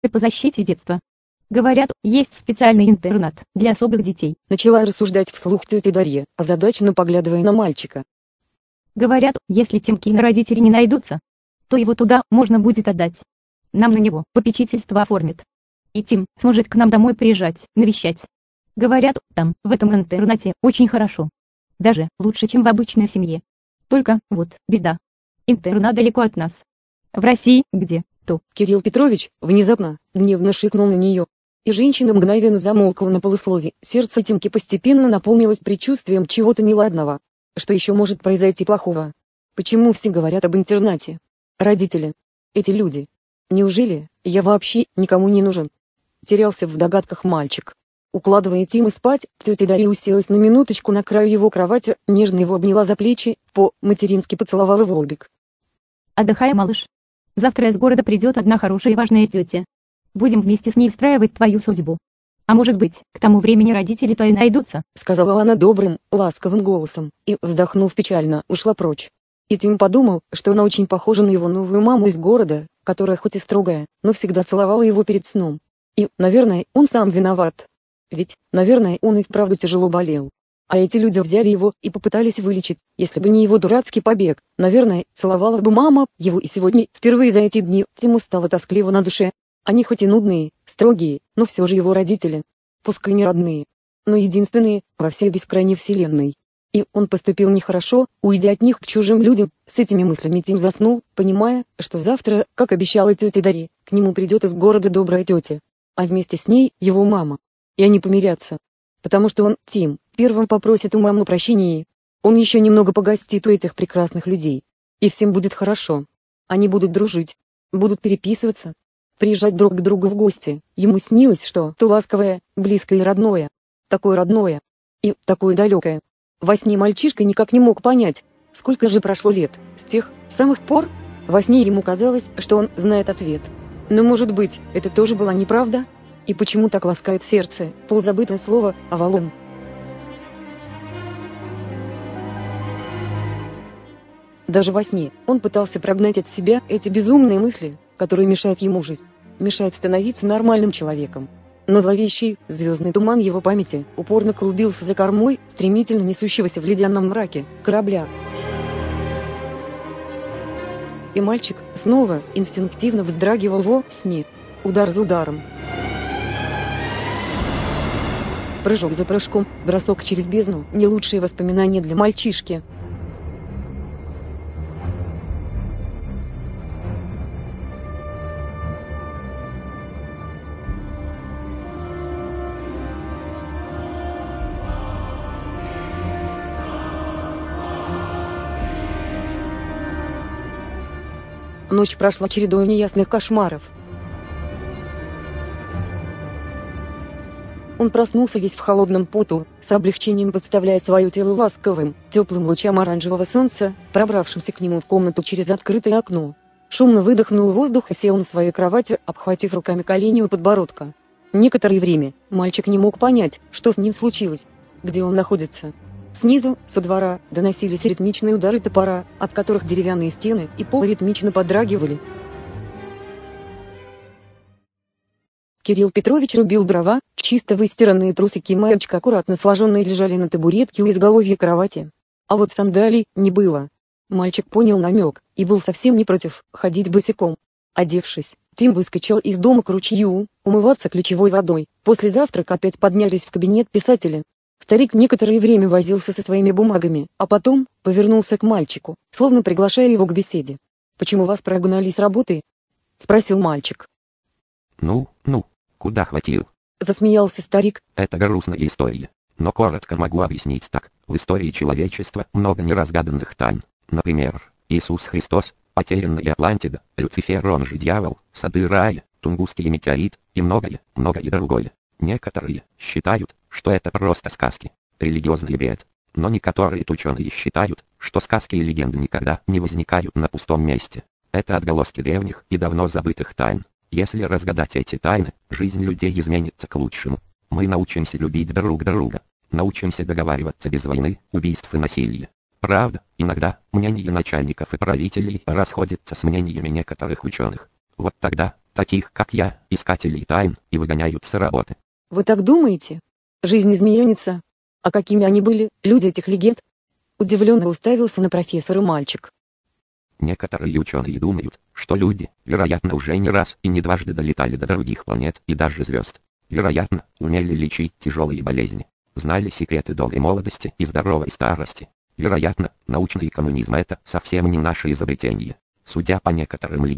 по защите детства. Говорят, есть специальный интернат для особых детей. Начала рассуждать вслух тетя Дарья, озадаченно поглядывая на мальчика. Говорят, если Тимкины родители не найдутся, то его туда можно будет отдать. Нам на него попечительство оформят. И Тим сможет к нам домой приезжать, навещать. Говорят, там, в этом интернате, очень хорошо. Даже лучше, чем в обычной семье. Только, вот, беда. Интернат далеко от нас. В России, где, то. Кирилл Петрович внезапно гневно шикнул на нее. И женщина мгновенно замолкла на полуслове. Сердце Тимки постепенно наполнилось предчувствием чего-то неладного. Что еще может произойти плохого? Почему все говорят об интернате? Родители. Эти люди. Неужели я вообще никому не нужен? Терялся в догадках мальчик. Укладывая Тима спать, тетя Дарья уселась на минуточку на краю его кровати, нежно его обняла за плечи, по-матерински поцеловала в лобик. Отдыхай, малыш. Завтра из города придет одна хорошая и важная тетя. Будем вместе с ней встраивать твою судьбу. А может быть, к тому времени родители твои найдутся, сказала она добрым, ласковым голосом, и, вздохнув печально, ушла прочь. И Тим подумал, что она очень похожа на его новую маму из города, которая хоть и строгая, но всегда целовала его перед сном. И, наверное, он сам виноват. Ведь, наверное, он и вправду тяжело болел. А эти люди взяли его и попытались вылечить. Если бы не его дурацкий побег, наверное, целовала бы мама его. И сегодня, впервые за эти дни, Тиму стало тоскливо на душе. Они хоть и нудные, строгие, но все же его родители. Пускай не родные, но единственные во всей бескрайней вселенной. И он поступил нехорошо, уйдя от них к чужим людям. С этими мыслями Тим заснул, понимая, что завтра, как обещала тетя Дарья, к нему придет из города добрая тетя. А вместе с ней его мама. И они помирятся. Потому что он, Тим, первым попросит у мамы прощения. Он еще немного погостит у этих прекрасных людей. И всем будет хорошо. Они будут дружить. Будут переписываться. Приезжать друг к другу в гости. Ему снилось, что то ласковое, близкое и родное. Такое родное. И такое далекое. Во сне мальчишка никак не мог понять, сколько же прошло лет, с тех самых пор. Во сне ему казалось, что он знает ответ. Но может быть, это тоже была неправда? И почему так ласкает сердце, полузабытое слово «Авалон»? Даже во сне он пытался прогнать от себя эти безумные мысли, которые мешают ему жить, мешают становиться нормальным человеком. Но зловещий, звездный туман его памяти упорно клубился за кормой стремительно несущегося в ледяном мраке корабля. И мальчик снова инстинктивно вздрагивал во сне, удар за ударом. Прыжок за прыжком, бросок через бездну, не лучшие воспоминания для мальчишки. Ночь прошла чередой неясных кошмаров. Он проснулся весь в холодном поту, с облегчением подставляя свое тело ласковым, теплым лучам оранжевого солнца, пробравшимся к нему в комнату через открытое окно. Шумно выдохнул воздух и сел на своей кровати, обхватив руками колени у подбородка. Некоторое время мальчик не мог понять, что с ним случилось, где он находится. Снизу, со двора, доносились ритмичные удары топора, от которых деревянные стены и пол ритмично подрагивали. Кирилл Петрович рубил дрова, чисто выстиранные трусики и маечка аккуратно сложенные лежали на табуретке у изголовья кровати. А вот сандалий не было. Мальчик понял намек, и был совсем не против ходить босиком. Одевшись, Тим выскочил из дома к ручью, умываться ключевой водой. После завтрака опять поднялись в кабинет писателя. Старик некоторое время возился со своими бумагами, а потом повернулся к мальчику, словно приглашая его к беседе. «Почему вас прогнали с работы?» — спросил мальчик. Ну, куда хватил? Засмеялся старик. Это грустная история, но коротко могу объяснить так. В истории человечества много неразгаданных тайн. Например, Иисус Христос, потерянная Атлантида, Люцифер, он же дьявол, сады рая, Тунгусский метеорит и многое другое. Некоторые считают, что это просто сказки, религиозный бред, но некоторые ученые считают, что сказки и легенды никогда не возникают на пустом месте. Это отголоски древних и давно забытых тайн. Если разгадать эти тайны, жизнь людей изменится к лучшему. Мы научимся любить друг друга, научимся договариваться без войны, убийств и насилия. Правда, иногда мнения начальников и правителей расходятся с мнениями некоторых ученых. Вот тогда таких как я, искателей тайн, и выгоняют с работы. Вы так думаете? Жизнь изменится. А какими они были, люди этих легенд? Удивленно уставился на профессора мальчик. Некоторые ученые думают, что люди, вероятно, уже не раз и не дважды долетали до других планет и даже звезд. Вероятно, умели лечить тяжелые болезни, знали секреты долгой молодости и здоровой старости. Вероятно, научный коммунизм — это совсем не наше изобретение. Судя по некоторым